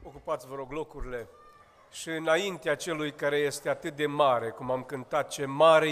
Ocupați, vă rog, locurile. Și înaintea celui care este atât de mare, cum am cântat, ce mare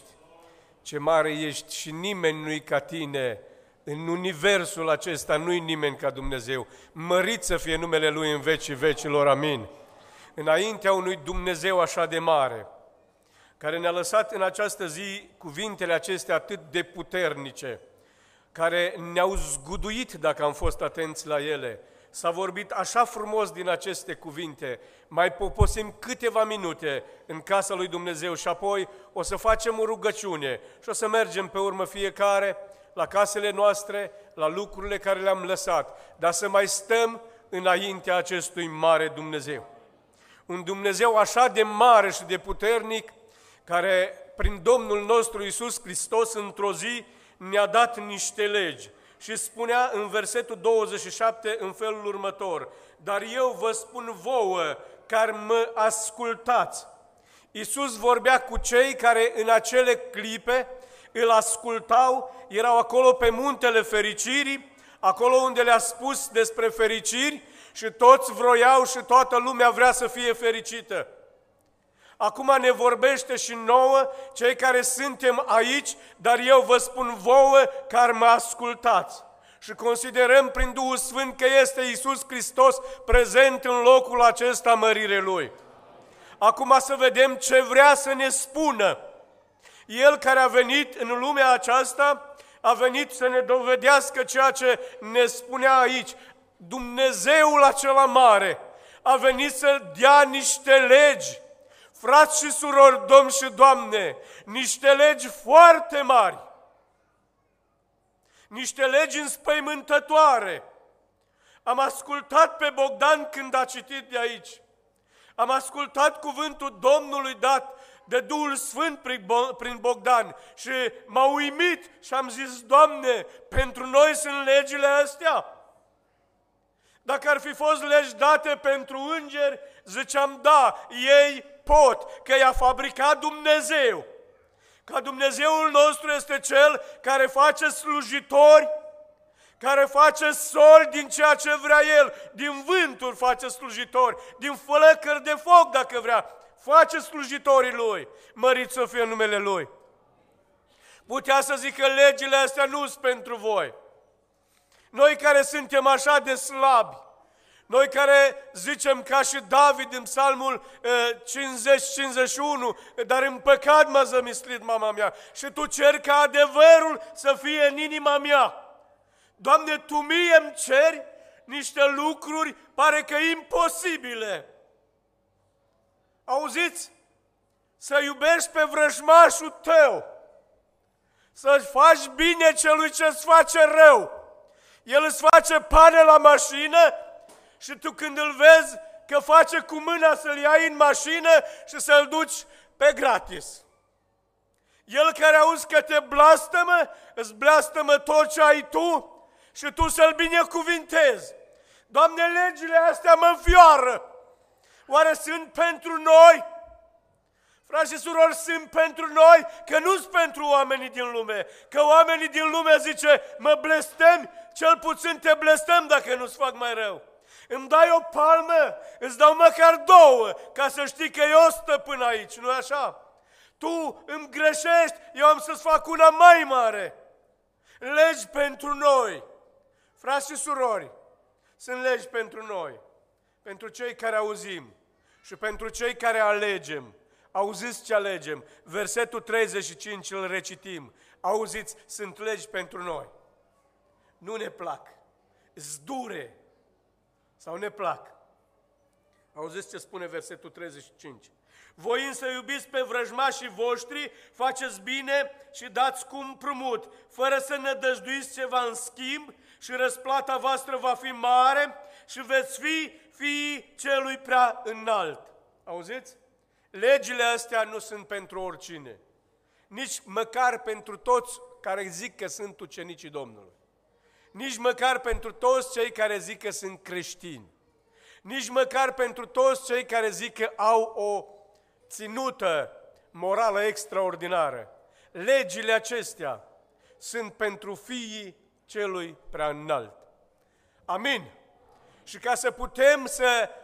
ești și nimeni nu-i ca tine, în universul acesta nu-i nimeni ca Dumnezeu. Mărit să fie numele Lui în vecii vecilor, amin. Înaintea unui Dumnezeu așa de mare, care ne-a lăsat în această zi cuvintele acestea atât de puternice, care ne-au zguduit dacă am fost atenți la ele. S-a vorbit așa frumos din aceste cuvinte, mai poposim câteva minute în casa lui Dumnezeu și apoi o să facem o rugăciune și o să mergem pe urmă fiecare la casele noastre, la lucrurile care le-am lăsat, dar să mai stăm înaintea acestui mare Dumnezeu. Un Dumnezeu așa de mare și de puternic, care prin Domnul nostru Iisus Hristos într-o zi ne-a dat niște legi. Și spunea în versetul 27 în felul următor: dar eu vă spun vouă care mă ascultați. Iisus vorbea cu cei care în acele clipe îl ascultau, erau acolo pe muntele fericirii, acolo unde le-a spus despre fericiri și toți vroiau și toată lumea vrea să fie fericită. Acum ne vorbește și nouă, cei care suntem aici, dar eu vă spun vouă care mă ascultați. Și considerăm prin Duhul Sfânt că este Iisus Hristos prezent în locul acesta mărire Lui. Acum să vedem ce vrea să ne spună. El care a venit în lumea aceasta, a venit să ne dovedească ceea ce ne spunea aici. Dumnezeul acela mare a venit să dea niște legi. Frați și surori, domni și doamne, niște legi foarte mari, niște legi înspăimântătoare. Am ascultat pe Bogdan când a citit de aici. Am ascultat cuvântul Domnului dat de Duhul Sfânt prin Bogdan și m-a uimit și am zis: Doamne, pentru noi sunt legile astea? Dacă ar fi fost legi date pentru îngeri, ziceam da, ei pot, că i-a fabricat Dumnezeu. Că Dumnezeul nostru este Cel care face slujitori, care face soli din ceea ce vrea El, din vânturi face slujitori, din flăcări de foc dacă vrea, face slujitorii Lui, mărit să fie numele Lui. Putea să zică legile astea nu sunt pentru voi. Noi care suntem așa de slabi, noi care zicem ca și David în Psalmul 50-51, dar în păcat m-a zămislit mama mea și Tu ceri ca adevărul să fie în inima mea. Doamne, Tu mie îmi ceri niște lucruri pare că imposibile. Auziți? Să iubești pe vrăjmașul tău, să-ți faci bine celui ce-ți face rău. El îți face pane la mașină și tu când îl vezi că face cu mâna să-l iei în mașină și să-l duci pe gratis. El care auzi că te blastămă, îți blastămă tot ce ai tu și tu să-l binecuvintezi. Doamne, legile astea mă înfioară. Oare sunt pentru noi? Frați și surori, sunt pentru noi, că nu sunt pentru oamenii din lume. Că oamenii din lume zice, mă blestemi, cel puțin te blestăm dacă nu-ți fac mai rău. Îmi dai o palmă, îți dau măcar două, ca să știi că eu stăpân aici, nu-i așa? Tu îmi greșești, eu am să-ți fac una mai mare. Legi pentru noi. Frați și surori, sunt legi pentru noi, pentru cei care auzim și pentru cei care alegem. Auziți ce alegem? Versetul 35 îl recitim. Auziți, sunt legi pentru noi. Nu ne plac, zdure sau ne plac. Auziți ce spune versetul 35. Voi însă iubiți pe vrăjmașii voștri, faceți bine și dați cu împrumut, fără să nădăjduiți ceva în schimb și răsplata voastră va fi mare și veți fi fiii celui prea înalt. Auziți? Legile astea nu sunt pentru oricine, nici măcar pentru toți care zic că sunt ucenicii Domnului, nici măcar pentru toți cei care zic că sunt creștini, nici măcar pentru toți cei care zic că au o ținută morală extraordinară. Legile acestea sunt pentru fiii celui prea înalt. Amin. Și ca să putem să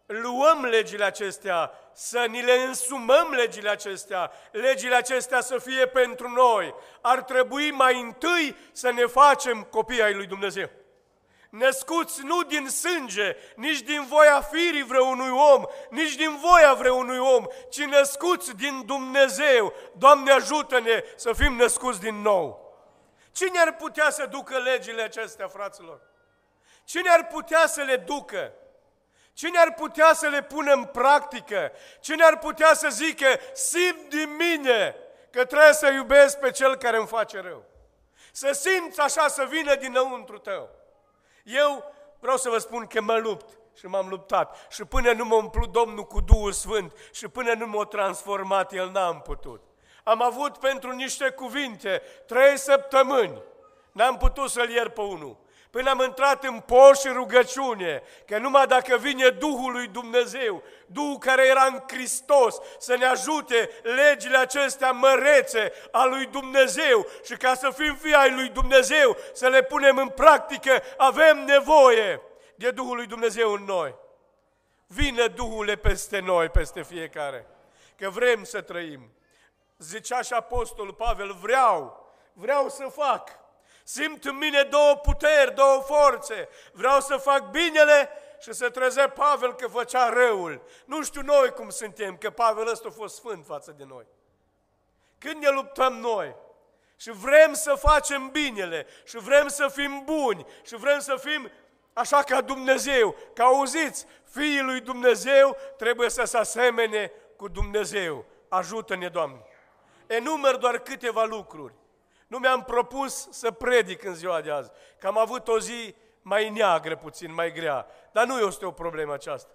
luăm legile acestea, să ni le însumăm legile acestea să fie pentru noi. Ar trebui mai întâi să ne facem copii ai lui Dumnezeu. Născuți nu din sânge, nici din voia firii vreunui om, nici din voia vreunui om, ci născuți din Dumnezeu. Doamne, ajută-ne să fim născuți din nou. Cine ar putea să ducă legile acestea, fraților? Cine ar putea să le ducă? Cine ar putea să le pună în practică? Cine ar putea să zică, simt din mine că trebuie să iubesc pe cel care îmi face rău? Să simți așa, să vină dinăuntru tău. Eu vreau să vă spun că mă lupt și m-am luptat și până nu m-a umplut Domnul cu Duhul Sfânt și până nu m-a transformat, El n-am putut. Am avut pentru niște cuvinte 3 săptămâni, n-am putut să-l iert pe unul. Până am intrat în post și rugăciune, că numai dacă vine Duhul lui Dumnezeu, Duhul care era în Hristos, să ne ajute legile acestea mărețe a lui Dumnezeu și ca să fim fii ai lui Dumnezeu, să le punem în practică, avem nevoie de Duhul lui Dumnezeu în noi. Vine Duhul peste noi, peste fiecare, că vrem să trăim. Zicea și Apostolul Pavel, vreau să fac. Simt în mine 2 puteri, 2 forțe. Vreau să fac binele și să trezesc Pavel că făcea răul. Nu știu noi cum suntem, că Pavel ăsta a fost sfânt față de noi. Când ne luptăm noi și vrem să facem binele și vrem să fim buni și vrem să fim așa ca Dumnezeu, că auziți, fiii lui Dumnezeu trebuie să se asemene cu Dumnezeu. Ajută-ne, Doamne! Enumăr doar câteva lucruri. Nu mi-am propus să predic în ziua de azi, că am avut o zi mai neagră puțin, mai grea, dar nu este o problemă aceasta.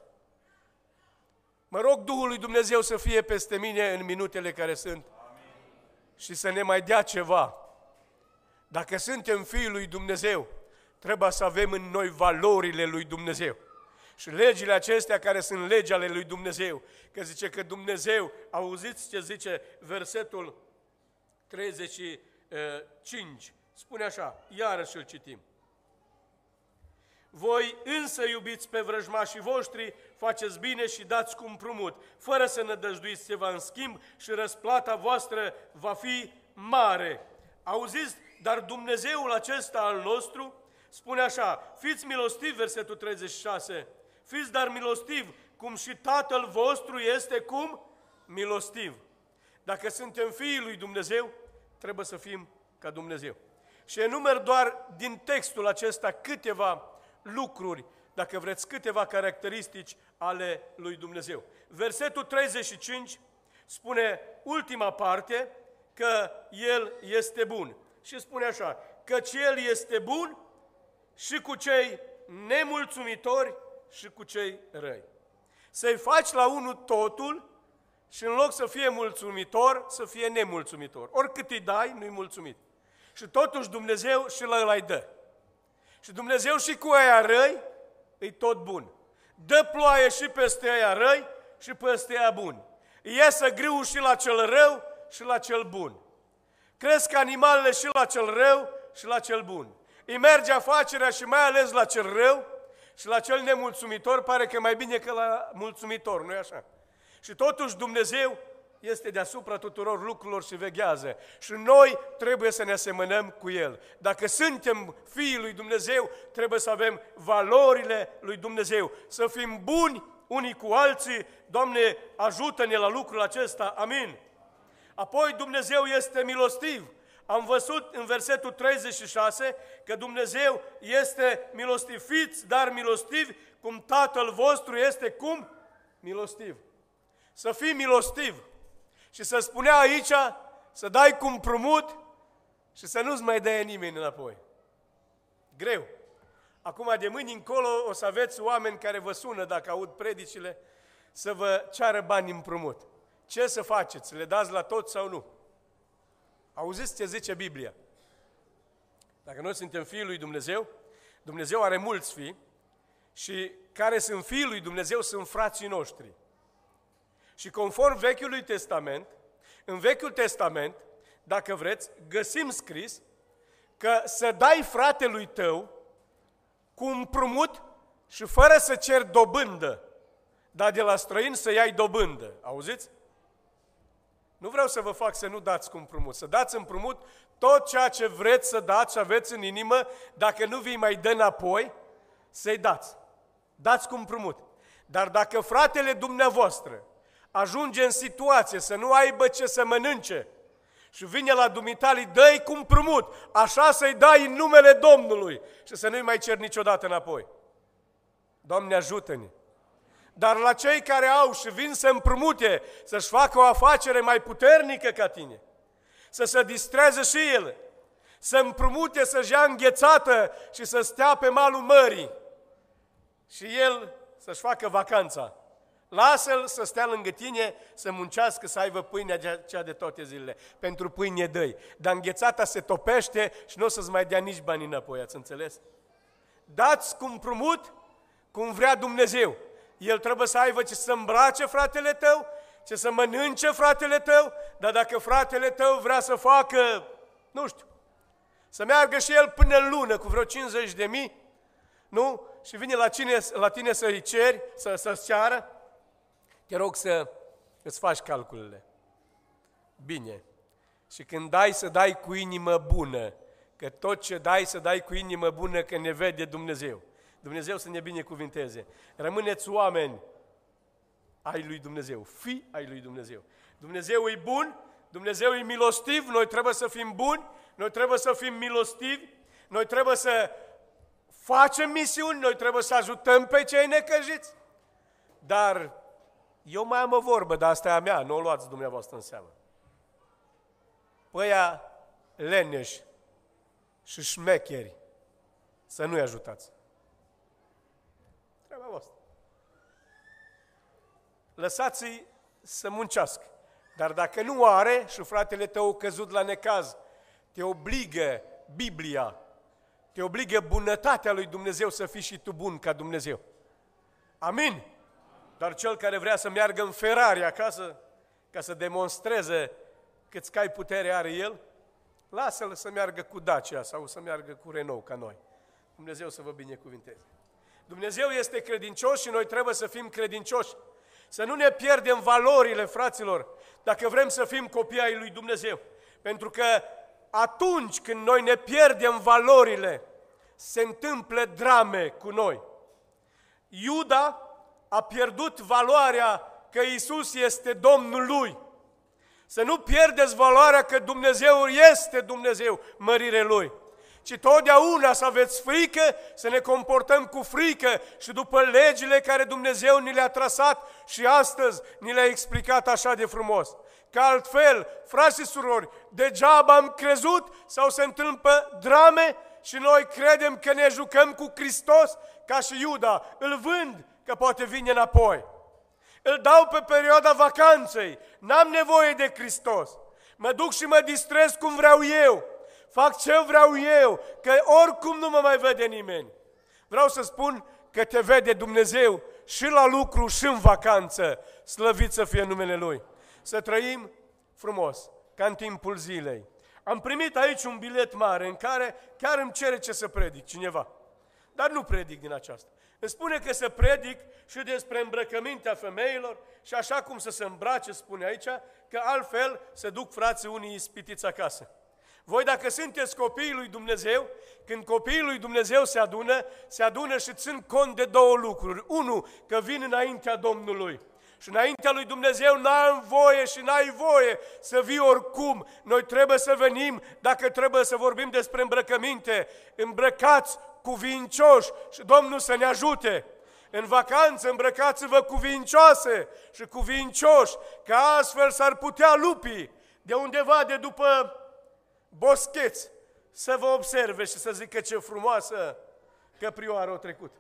Mă rog Duhul lui Dumnezeu să fie peste mine în minutele care sunt. Amin. Și să ne mai dea ceva. Dacă suntem fiii lui Dumnezeu, trebuie să avem în noi valorile lui Dumnezeu. Și legile acestea care sunt legi ale lui Dumnezeu, că zice că Dumnezeu, auziți ce zice versetul 35, spune așa, iarăși îl citim. Voi însă iubiți pe vrăjmașii voștri, faceți bine și dați cu împrumut, fără să nădăjduiți ceva în schimb și răsplata voastră va fi mare. Auziți? Dar Dumnezeul acesta al nostru spune așa, fiți milostivi, versetul 36, fiți dar milostivi, cum și Tatăl vostru este cum? Milostiv. Dacă suntem fiii lui Dumnezeu, trebuie să fim ca Dumnezeu. Și enumer doar din textul acesta câteva lucruri, dacă vreți, câteva caracteristici ale lui Dumnezeu. Versetul 35 spune ultima parte că El este bun. Și spune așa, căci El este bun și cu cei nemulțumitori și cu cei răi. Să-i faci la unul totul și în loc să fie mulțumitor, să fie nemulțumitor. Oricât îi dai, nu-i mulțumit. Și totuși Dumnezeu și la ăla îi dă. Și Dumnezeu și cu aia răi, îi tot bun. Dă ploaie și peste aia răi și peste aia bun. Iesă grâu și la cel rău și la cel bun. Cresc animalele și la cel rău și la cel bun. Îi merge afacerea și mai ales la cel rău și la cel nemulțumitor, pare că mai bine că la mulțumitor, nu-i așa? Și totuși Dumnezeu este deasupra tuturor lucrurilor și veghează. Și noi trebuie să ne asemănăm cu El. Dacă suntem fiii lui Dumnezeu, trebuie să avem valorile lui Dumnezeu. Să fim buni unii cu alții. Doamne, ajută-ne la lucrul acesta. Amin. Apoi Dumnezeu este milostiv. Am văzut în versetul 36 că Dumnezeu este milostiv. Fiți, dar milostivi, cum Tatăl vostru este cum? Milostiv. Să fii milostiv. Și să spunea aici, să dai cu împrumut și să nu-ți mai dea nimeni înapoi. Greu. Acum de mâini încolo o să aveți oameni care vă sună, dacă aud predicile, să vă ceară bani împrumut. Ce să faceți? Le dați la toți sau nu? Auziți ce zice Biblia? Dacă noi suntem fiii lui Dumnezeu, Dumnezeu are mulți fii și care sunt fiii lui Dumnezeu sunt frații noștri. Și conform Vechiului Testament, în Vechiul Testament, dacă vreți, găsim scris că să dai fratelui tău cu împrumut și fără să ceri dobândă. dar de la străin să iai dobândă. Auziți? Nu vreau să vă fac să nu dați cu împrumut, să dați împrumut tot ceea ce vreți să dați și aveți în inimă, dacă nu vi mai dă înapoi, să-i dați. Dați cu împrumut. Dar dacă fratele dumneavoastră ajunge în situație să nu aibă ce să mănânce și vine la dumitale, dă-i cu împrumut, așa să-i dai în numele Domnului și să nu-i mai cer niciodată înapoi. Doamne, ajută-ne! Dar la cei care au și vin să împrumute, să-și facă o afacere mai puternică ca tine, să se distreze și ele, să împrumute, să-și ia înghețată și să stea pe malul mării și el să-și facă vacanța. Lasă-l să stea lângă tine, să muncească, să aibă pâinea cea de toate zilele. Pentru pâine dă-i. Dar înghețata se topește și nu o să-ți mai dea nici bani înapoi, ați înțeles? Dați cu împrumut cum vrea Dumnezeu. El trebuie să aibă ce să îmbrace fratele tău, ce să mănânce fratele tău, dar dacă fratele tău vrea să facă, nu știu, să meargă și el până în lună cu vreo 50.000, nu? Și vine la tine să-i ceri, să-ți ceară, te rog să îți faci calculele. Bine. Și când dai, să dai cu inimă bună, că tot ce dai, să dai cu inimă bună, că ne vede Dumnezeu. Dumnezeu să ne binecuvinteze. Rămâneți oameni ai lui Dumnezeu, fii ai lui Dumnezeu. Dumnezeu e bun, Dumnezeu e milostiv, noi trebuie să fim buni, noi trebuie să fim milostivi, noi trebuie să facem misiuni, noi trebuie să ajutăm pe cei necăjiți. Dar eu mai am o vorbă, dar asta e a mea, nu o luați dumneavoastră în seamă. Păia leneși și șmecheri, să nu-i ajutați. Treaba voastră. Lăsați-i să muncească. Dar dacă nu are și fratele tău căzut la necaz, te obligă Biblia, te obligă bunătatea lui Dumnezeu să fii și tu bun ca Dumnezeu. Amin? Dar cel care vrea să meargă în Ferrari acasă, ca să demonstreze cât cai putere are el, lasă-l să meargă cu Dacia sau să meargă cu Renault ca noi. Dumnezeu să vă binecuvinteze. Dumnezeu este credincios și noi trebuie să fim credincioși. Să nu ne pierdem valorile, fraților, dacă vrem să fim copii ai lui Dumnezeu. Pentru că atunci când noi ne pierdem valorile, se întâmplă drame cu noi. Iuda a pierdut valoarea că Iisus este Domnul lui. Să nu pierdeți valoarea că Dumnezeu este Dumnezeu, mărire Lui. Ci totdeauna să aveți frică, să ne comportăm cu frică și după legile care Dumnezeu ni le-a trasat și astăzi ni le-a explicat așa de frumos. Că altfel, frați și surori, degeaba am crezut sau se întâmplă drame și noi credem că ne jucăm cu Hristos ca și Iuda. Îl vând că poate vine înapoi. Îl dau pe perioada vacanței, n-am nevoie de Hristos. Mă duc și mă distrez cum vreau eu. Fac ce vreau eu, că oricum nu mă mai vede nimeni. Vreau să spun că te vede Dumnezeu și la lucru și în vacanță, slăvit să fie numele Lui. Să trăim frumos, ca în timpul zilei. Am primit aici un bilet mare în care chiar îmi cere ce să predic cineva. Dar nu predic din aceasta. Îmi spune că să predic și despre îmbrăcămintea femeilor și așa cum să se îmbrace, spune aici, că altfel se duc frații unii ispitiți acasă. Voi dacă sunteți copiii lui Dumnezeu, când copiii lui Dumnezeu se adună și țin cont de două lucruri. Unu, că vin înaintea Domnului. Și înaintea lui Dumnezeu n-am voie și n-ai voie să vii oricum. Noi trebuie să venim, dacă trebuie să vorbim despre îmbrăcăminte, îmbrăcați cuvincioși și Domnul să ne ajute. În vacanță îmbrăcați-vă cuvincioase și cuvincioși, că astfel s-ar putea lupii de undeva de după boscheți să vă observe și să zică ce frumoasă căprioară o trecut.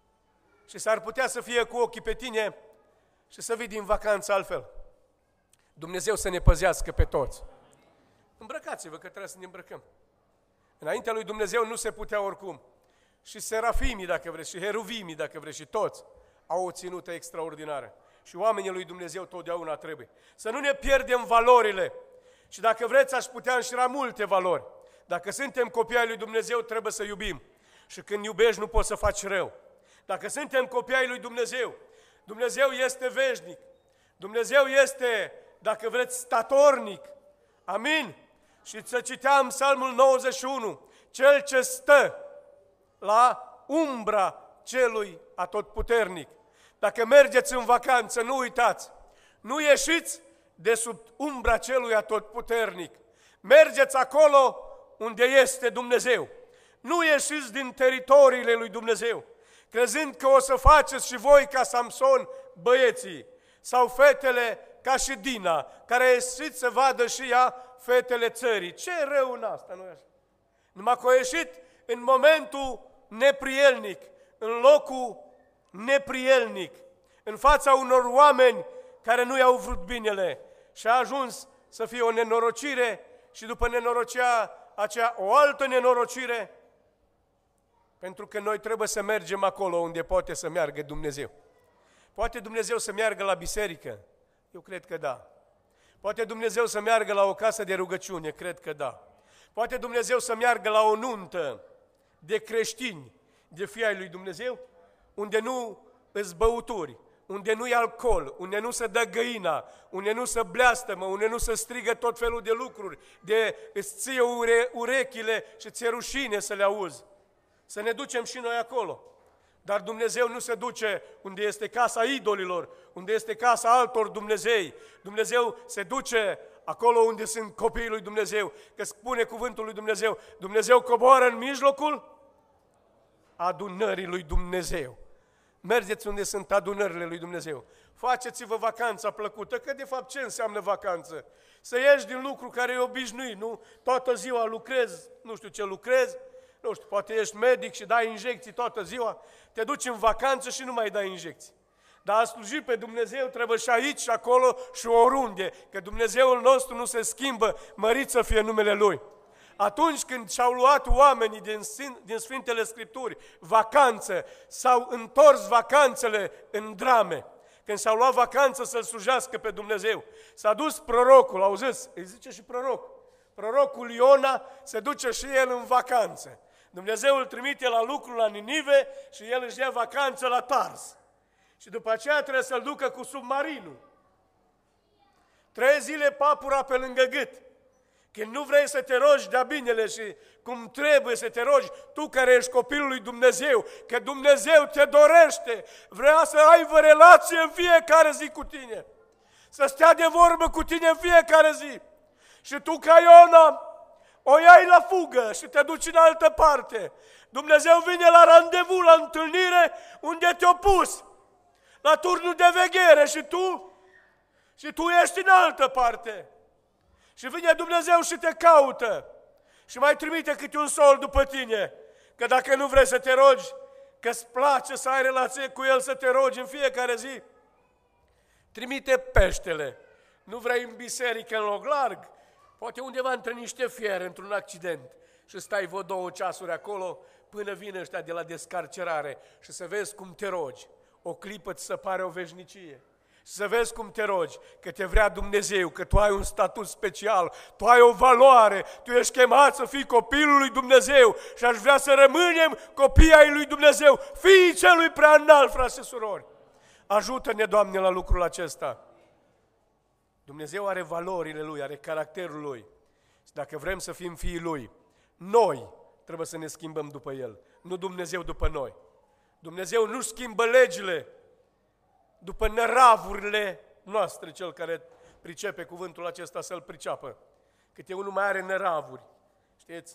Și s-ar putea să fie cu ochii pe tine și să vii din vacanță altfel. Dumnezeu să ne păzească pe toți. Îmbrăcați-vă că trebuie să ne îmbrăcăm. Înaintea lui Dumnezeu nu se putea oricum. Și serafimii, dacă vreți, și heruvimii, dacă vreți, și toți au o ținută extraordinară. Și oamenii lui Dumnezeu totdeauna trebuie. Să nu ne pierdem valorile. Și dacă vreți, aș putea înșira multe valori. Dacă suntem copii ai lui Dumnezeu, trebuie să iubim. Și când iubești, nu poți să faci rău. Dacă suntem copii ai lui Dumnezeu, Dumnezeu este veșnic. Dumnezeu este, dacă vreți, statornic. Amin? Și să citeam Psalmul 91, cel ce stă la umbra celui atotputernic. Dacă mergeți în vacanță, nu uitați, nu ieșiți de sub umbra celui atotputernic. Mergeți acolo unde este Dumnezeu. Nu ieșiți din teritoriile lui Dumnezeu, crezând că o să faceți și voi ca Samson, băieții, sau fetele ca și Dina, care a ieșit să vadă și ea fetele țării. Ce e rău în asta, nu-i așa? Numai că a ieșit în momentul neprielnic, în locul neprielnic, în fața unor oameni care nu i-au vrut binele și a ajuns să fie o nenorocire și după nenorocirea aceea o altă nenorocire, pentru că noi trebuie să mergem acolo unde poate să meargă Dumnezeu. Poate Dumnezeu să meargă la biserică? Eu cred că da. Poate Dumnezeu să meargă la o casă de rugăciune? Cred că da. Poate Dumnezeu să meargă la o nuntă de creștini, de fii ai lui Dumnezeu, unde nu îți băuturi, unde nu e alcool, unde nu se dă găina, unde nu se bleastămă, unde nu se strigă tot felul de lucruri, de îți ție urechile și ți-e rușine să le auzi. Să ne ducem și noi acolo. Dar Dumnezeu nu se duce unde este casa idolilor, unde este casa altor Dumnezei. Dumnezeu se duce acolo unde sunt copiii lui Dumnezeu, că spune cuvântul lui Dumnezeu, Dumnezeu coboară în mijlocul adunării lui Dumnezeu. Mergeți unde sunt adunările lui Dumnezeu. Faceți-vă vacanța plăcută, că de fapt ce înseamnă vacanță? Să ieși din lucru care e obișnuit, nu? Toată ziua lucrezi, nu știu ce lucrezi, nu știu, poate ești medic și dai injecții toată ziua, te duci în vacanță și nu mai dai injecții. Dar a sluji pe Dumnezeu trebuie și aici și acolo și oriunde, că Dumnezeul nostru nu se schimbă, mărit să fie numele Lui. Atunci când și-au luat oamenii din Sfintele Scripturi vacanță, s-au întors vacanțele în drame. Când s-au luat vacanță să-L slujească pe Dumnezeu, s-a dus prorocul, auziți, îi zice și proroc. Prorocul Iona se duce și el în vacanță. Dumnezeu îl trimite la lucru la Ninive și el își ia vacanță la Tars. Și după aceea trebuie să-l ducă cu submarinul. 3 zile papura pe lângă gât. Când nu vrei să te rogi de-a binele și cum trebuie să te rogi, tu care ești copilul lui Dumnezeu, că Dumnezeu te dorește, vrea să aibă relație în fiecare zi cu tine, să stea de vorbă cu tine în fiecare zi. Și tu ca Iona o iai la fugă și te duci în altă parte. Dumnezeu vine la randevu, la întâlnire unde te-a pus, la turnul de veghere și tu ești în altă parte. Și vine Dumnezeu și te caută și mai trimite câte un sol după tine, că dacă nu vrei să te rogi, că-ți place să ai relație cu El, să te rogi în fiecare zi, trimite peștele. Nu vrei în biserică în loc larg, poate undeva între niște fiere, într-un accident, și stai vreo 2 ceasuri acolo până vine ăștia de la descarcerare și să vezi cum te rogi. O clipă ți se pare o veșnicie. Să vezi cum te rogi, că te vrea Dumnezeu, că tu ai un statut special, tu ai o valoare, tu ești chemat să fii copilul lui Dumnezeu și aș vrea să rămânem copii ai lui Dumnezeu, fiii celui prea înalt, frați și surori. Ajută-ne, Doamne, la lucrul acesta. Dumnezeu are valorile Lui, are caracterul Lui. Și dacă vrem să fim fiii Lui, noi trebuie să ne schimbăm după El, nu Dumnezeu după noi. Dumnezeu nu schimbă legile după năravurile noastre, cel care pricepe cuvântul acesta să-l priceapă. Câte unul mai are năravuri, știți?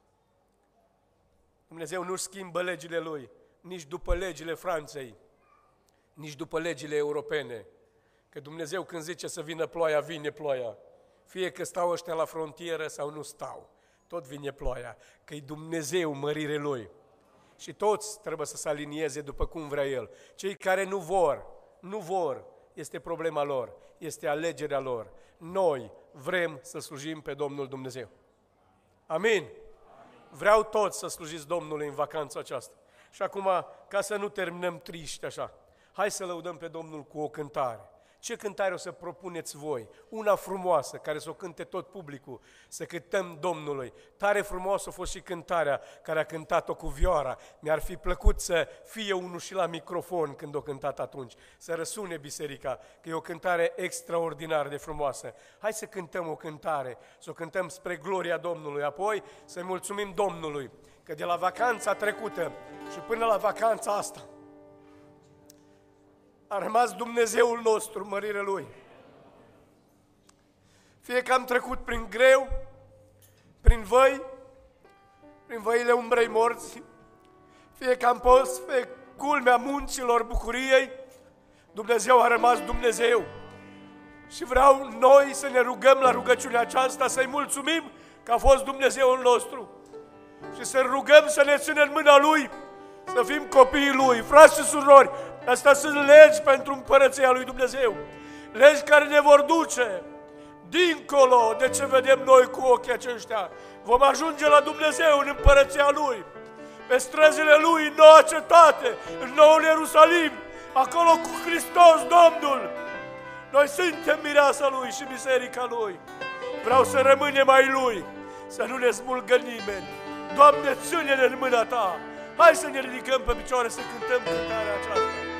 Dumnezeu nu schimbă legile Lui, nici după legile Franței, nici după legile europene. Că Dumnezeu când zice să vină ploaia, vine ploaia. Fie că stau ăștia la frontieră sau nu stau, tot vine ploaia, că e Dumnezeu mărire Lui. Și toți trebuie să se alinieze după cum vrea El. Cei care nu vor, este problema lor, este alegerea lor. Noi vrem să slujim pe Domnul Dumnezeu. Amin? Vreau toți să slujiți Domnului în vacanța aceasta. Și acum, ca să nu terminăm triști așa, hai să lăudăm pe Domnul cu o cântare. Ce cântare o să propuneți voi? Una frumoasă, care să o cânte tot publicul, să cântăm Domnului. Tare frumoasă a fost și cântarea care a cântat-o cu vioara. Mi-ar fi plăcut să fie unul și la microfon când o cântat atunci, să răsune biserica, că e o cântare extraordinar de frumoasă. Hai să cântăm o cântare, să o cântăm spre gloria Domnului, apoi să-i mulțumim Domnului, că de la vacanța trecută și până la vacanța asta, a rămas Dumnezeul nostru, mărire Lui. Fie că am trecut prin greu, prin văile umbrei morții, fie că am fost pe culmea munților bucuriei, Dumnezeu a rămas Dumnezeu. Și vreau noi să ne rugăm la rugăciunea aceasta, să-i mulțumim că a fost Dumnezeul nostru și să rugăm să ne țină în mâna Lui, să fim copiii Lui. Frați și surori, astea sunt legi pentru împărăția lui Dumnezeu. Legi care ne vor duce dincolo de ce vedem noi cu ochii aceștia. Vom ajunge la Dumnezeu în împărăția Lui, pe străzile Lui, în noua cetate, în noul Ierusalim, acolo cu Hristos Domnul. Noi suntem mireasa Lui și biserica Lui. Vreau să rămânem ai Lui, să nu ne smulgă nimeni. Doamne, ține-ne în mâna Ta. Hai să ne ridicăm pe picioare să cântăm cântarea aceasta.